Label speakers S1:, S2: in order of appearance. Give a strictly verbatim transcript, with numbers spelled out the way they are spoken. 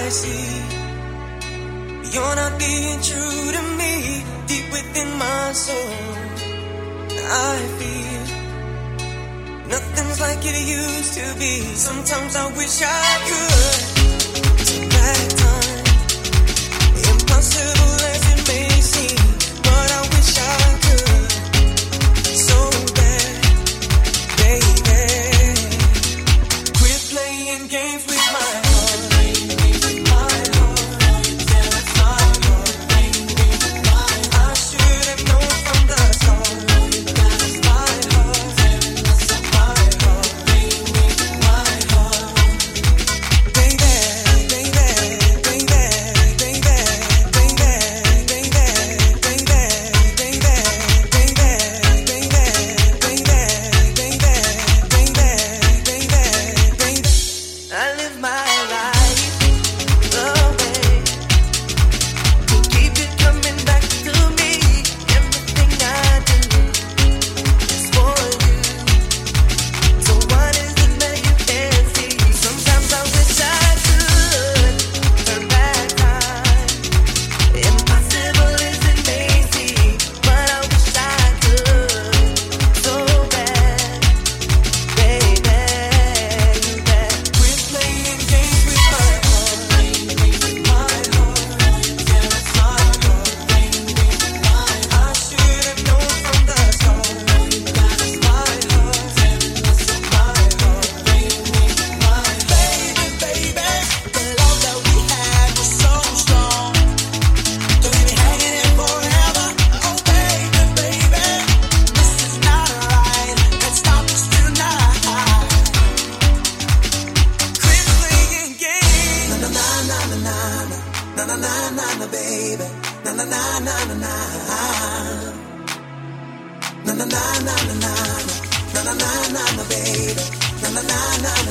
S1: I see. You're not being true to me. Deep within my soul, I feel nothing's like it used to be. Sometimes I wish I could turn back time. Impossible as it may seem, but I wish I could so bad, baby. Quit playing games with my heart. Na na na na na, na na na na, baby. Na na na na.